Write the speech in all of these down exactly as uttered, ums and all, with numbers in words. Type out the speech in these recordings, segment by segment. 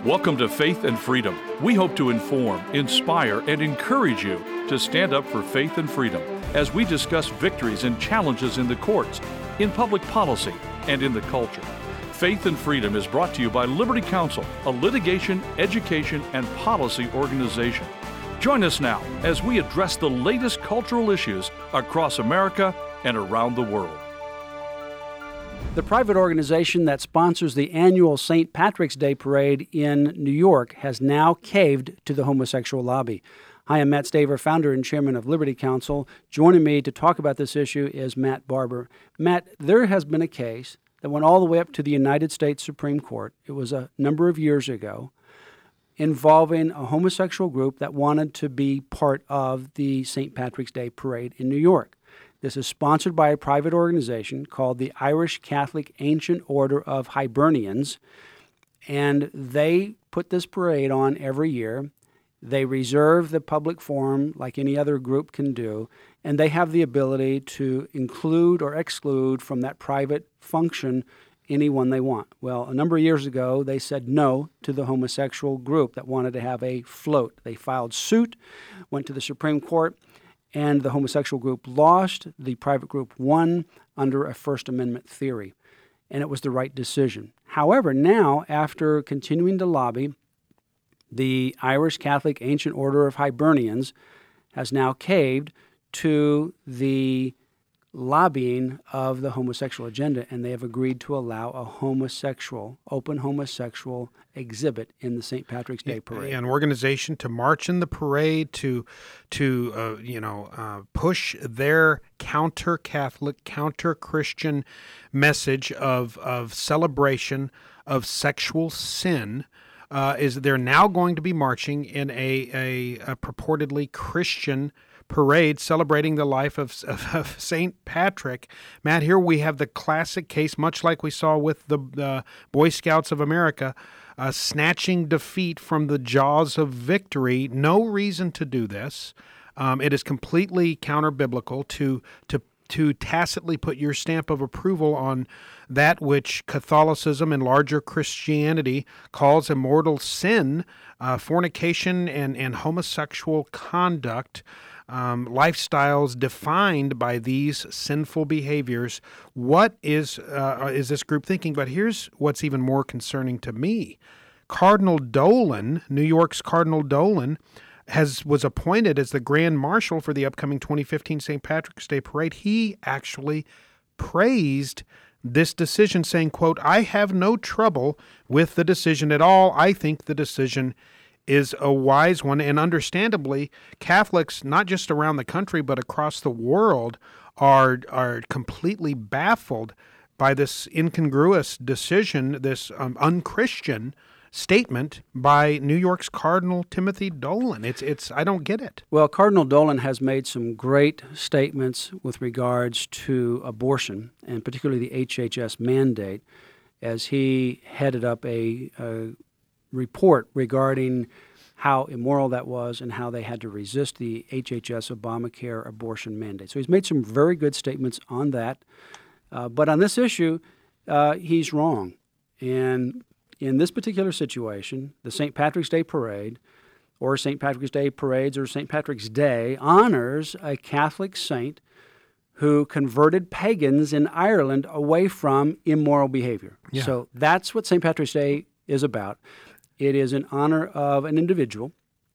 Welcome to Faith and Freedom. We hope to inform, inspire, and encourage you to stand up for faith and freedom as we discuss victories and challenges in the courts, in public policy, and in the culture. Faith and Freedom is brought to you by Liberty Counsel, a litigation, education, and policy organization. Join us now as we address the latest cultural issues across America and around the world. The private organization that sponsors the annual Saint Patrick's Day Parade in New York has now caved to the homosexual lobby. Hi, I'm Matt Staver, founder and chairman of Liberty Counsel. Joining me to talk about this issue is Matt Barber. Matt, there has been a case that went all the way up to the United States Supreme Court. It was a number of years ago, involving a homosexual group that wanted to be part of the Saint Patrick's Day Parade in New York. This is sponsored by a private organization called the Irish Catholic Ancient Order of Hibernians, and they put this parade on every year. They reserve the public forum like any other group can do, and they have the ability to include or exclude from that private function anyone they want. Well, a number of years ago, they said no to the homosexual group that wanted to have a float. They filed suit, went to the Supreme Court, and the homosexual group lost. The private group won under a First Amendment theory, and it was the right decision. However, now, after continuing to lobby, the Irish Catholic Ancient Order of Hibernians has now caved to the lobbying of the homosexual agenda, and they have agreed to allow a homosexual, open homosexual exhibit in the Saint Patrick's Day Parade. An organization to march in the parade, to, to uh, you know, uh, push their counter-Catholic, counter-Christian message of of celebration of sexual sin. Uh, is they're now going to be marching in a, a, a purportedly Christian parade celebrating the life of, of, of Saint Patrick. Matt, here we have the classic case, much like we saw with the, the Boy Scouts of America, uh, snatching defeat from the jaws of victory. No reason to do this. Um, it is completely counter-biblical to to to tacitly put your stamp of approval on that which Catholicism and larger Christianity calls a mortal sin, uh, fornication and, and homosexual conduct, um, lifestyles defined by these sinful behaviors. What is uh, is this group thinking? But here's what's even more concerning to me. Cardinal Dolan, New York's Cardinal Dolan, has was appointed as the Grand Marshal for the upcoming twenty fifteen Saint Patrick's Day Parade. He actually praised this decision, saying, quote, "I have no trouble with the decision at all. I think the decision is a wise one." And understandably, Catholics, not just around the country, but across the world, are are completely baffled by this incongruous decision, this um, unchristian statement by New York's Cardinal Timothy Dolan. It's it's I don't get it. Well, Cardinal Dolan has made some great statements with regards to abortion, and particularly the H H S mandate, as he headed up a, a report regarding how immoral that was and how they had to resist the H H S Obamacare abortion mandate. So he's made some very good statements on that. Uh, but on this issue, uh, he's wrong. And in this particular situation, the Saint Patrick's Day Parade, or Saint Patrick's Day Parades, or Saint Patrick's Day, honors a Catholic saint who converted pagans in Ireland away from immoral behavior. Yeah. So that's what Saint Patrick's Day is about. It is in honor of an individual.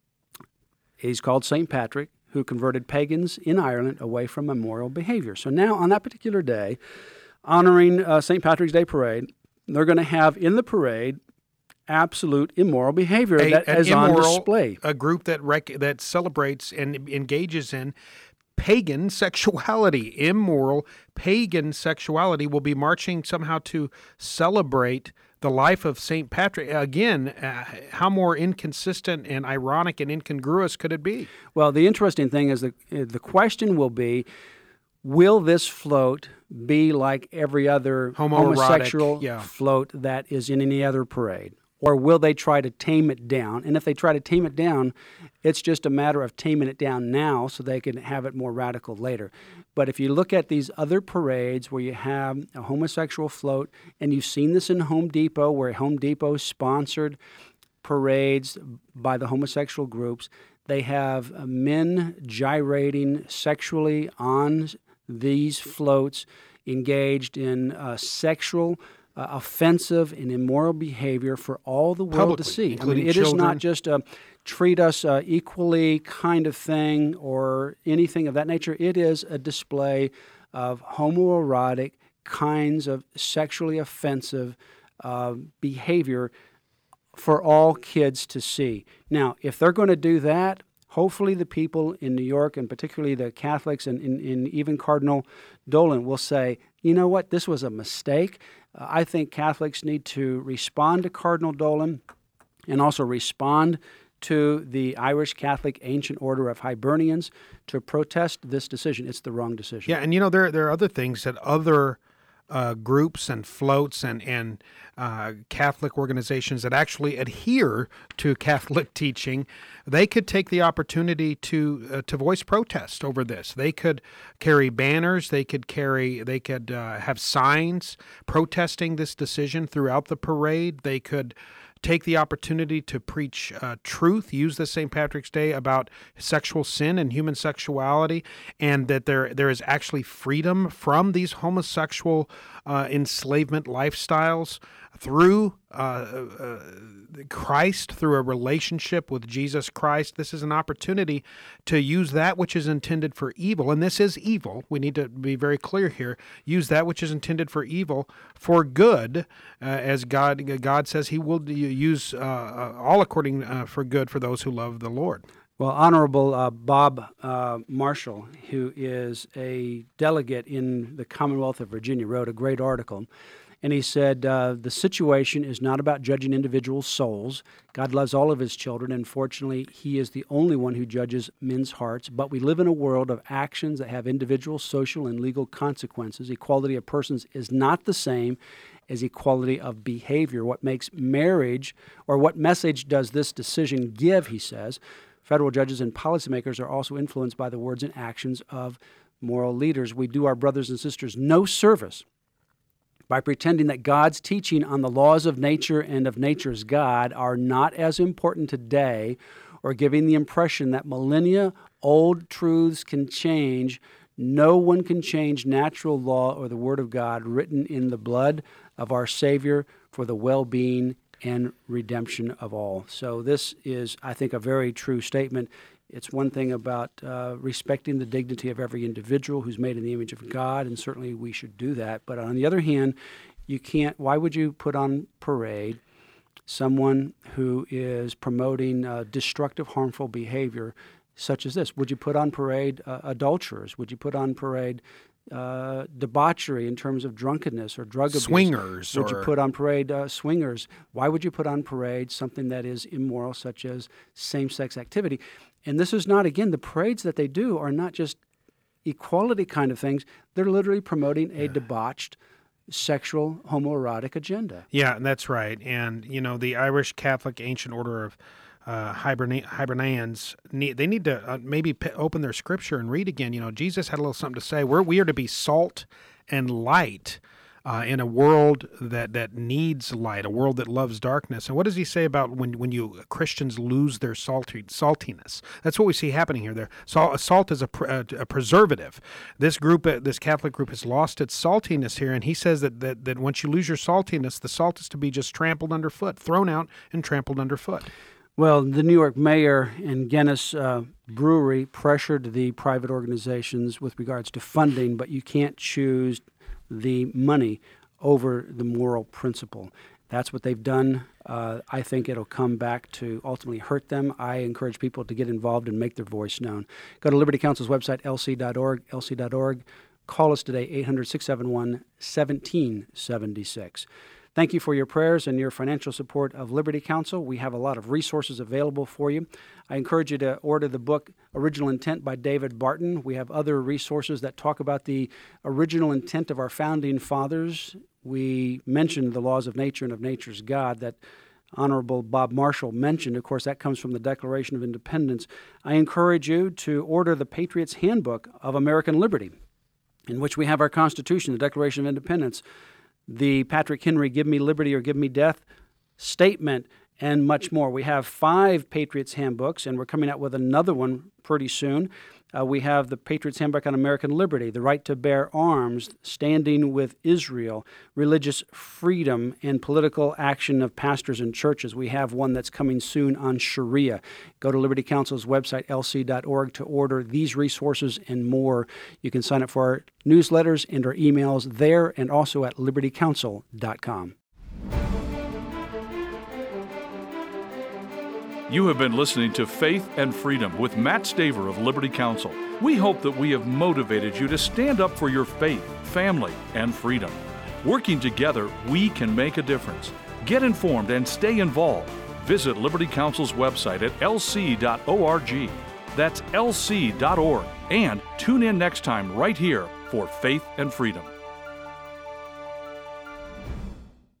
He's called Saint Patrick, who converted pagans in Ireland away from immoral behavior. So now, on that particular day, honoring uh, Saint Patrick's Day Parade, they're going to have in the parade absolute immoral behavior a, that is immoral, on display. A group that rec- that celebrates and engages in pagan sexuality, immoral pagan sexuality, will be marching somehow to celebrate the life of Saint Patrick. Again, uh, how more inconsistent and ironic and incongruous could it be? Well, the interesting thing is that the question will be, will this float be like every other Homoerotic, homosexual yeah. float that is in any other parade? Or will they try to tame it down? And if they try to tame it down, it's just a matter of taming it down now so they can have it more radical later. But if you look at these other parades where you have a homosexual float, and you've seen this in Home Depot, where Home Depot sponsored parades by the homosexual groups. They have uh, men gyrating sexually on these floats, engaged in uh, sexual, uh, offensive, and immoral behavior for all the world Publicly, to see. I including mean, it is children. not just a treat us uh, equally kind of thing or anything of that nature. It is a display of homoerotic kinds of sexually offensive uh, behavior for all kids to see. Now, if they're going to do that, hopefully the people in New York, and particularly the Catholics and, and, and even Cardinal Dolan, will say, you know what, this was a mistake. Uh, I think Catholics need to respond to Cardinal Dolan and also respond to the Irish Catholic Ancient Order of Hibernians to protest this decision. It's the wrong decision. Yeah, and you know, there, there are other things that other Uh, groups and floats and, and uh, Catholic organizations that actually adhere to Catholic teaching, they could take the opportunity to uh, to voice protest over this. They could carry banners. They could carry. They could uh, have signs protesting this decision throughout the parade. They could take the opportunity to preach uh, truth, use this Saint Patrick's Day about sexual sin and human sexuality, and that there there is actually freedom from these homosexual uh, enslavement lifestyles through uh, uh, Christ, through a relationship with Jesus Christ. This is an opportunity to use that which is intended for evil, and this is evil. We need to be very clear here. Use that which is intended for evil for good, uh, as God God says He will use uh, all according uh, for good for those who love the Lord. Well, Honorable uh, Bob uh, Marshall, who is a delegate in the Commonwealth of Virginia, wrote a great article. And he said, uh, the situation is not about judging individual souls. God loves all of His children, and fortunately, He is the only one who judges men's hearts. But we live in a world of actions that have individual, social, and legal consequences. Equality of persons is not the same as equality of behavior. What makes marriage, or what message does this decision give, he says? Federal judges and policymakers are also influenced by the words and actions of moral leaders. We do our brothers and sisters no service by pretending that God's teaching on the laws of nature and of nature's God are not as important today, or giving the impression that millennia-old truths can change. No one can change natural law or the Word of God written in the blood of our Savior for the well-being and redemption of all. So this is, I think, a very true statement. It's one thing about uh, respecting the dignity of every individual who's made in the image of God, and certainly we should do that. But on the other hand, you can't, why would you put on parade someone who is promoting uh, destructive, harmful behavior such as this? Would you put on parade uh, adulterers? Would you put on parade uh, debauchery in terms of drunkenness or drug abuse? Swingers. Would or... you put on parade uh, swingers? Why would you put on parade something that is immoral, such as same-sex activity? And this is not, again, the parades that they do are not just equality kind of things. They're literally promoting a debauched, sexual, homoerotic agenda. Yeah, that's right. And, you know, the Irish Catholic Ancient Order of uh, Hiberni- Hibernians, need, they need to uh, maybe p- open their scripture and read again. You know, Jesus had a little something to say. We're, we are to be salt and light uh, in a world that, that needs light, a world that loves darkness. And what does he say about when, when you Christians lose their salty, saltiness? That's what we see happening here. There, salt, salt is a, pr- a, a preservative. This group, uh, this Catholic group, has lost its saltiness here, and he says that, that that once you lose your saltiness, the salt is to be just trampled underfoot, thrown out and trampled underfoot. Well, the New York mayor and Guinness uh, Brewery pressured the private organizations with regards to funding, but you can't choose the money over the moral principle. That's what they've done. Uh, I think it'll come back to ultimately hurt them. I encourage people to get involved and make their voice known. Go to Liberty Counsel's website, L C dot org, L C dot org. Call us today, eight hundred, six seven one, one seven seven six. Thank you for your prayers and your financial support of Liberty Counsel. We have a lot of resources available for you. I encourage you to order the book Original Intent by David Barton. We have other resources that talk about the original intent of our founding fathers. We mentioned the laws of nature and of nature's God that Honorable Bob Marshall mentioned. Of course, that comes from the Declaration of Independence. I encourage you to order the Patriot's Handbook of American Liberty, in which we have our Constitution, the Declaration of Independence, the Patrick Henry Give Me Liberty or Give Me Death statement, and much more. We have five Patriots Handbooks, and we're coming out with another one pretty soon. Uh, we have the Patriots Handbook on American Liberty, the right to bear arms, standing with Israel, religious freedom, and political action of pastors and churches. We have one that's coming soon on Sharia. Go to Liberty Counsel's website, L C dot org, to order these resources and more. You can sign up for our newsletters and our emails there and also at liberty counsel dot com. You have been listening to Faith and Freedom with Matt Staver of Liberty Counsel. We hope that we have motivated you to stand up for your faith, family, and freedom. Working together, we can make a difference. Get informed and stay involved. Visit Liberty Counsel's website at L C dot org. That's L C dot org. And tune in next time right here for Faith and Freedom.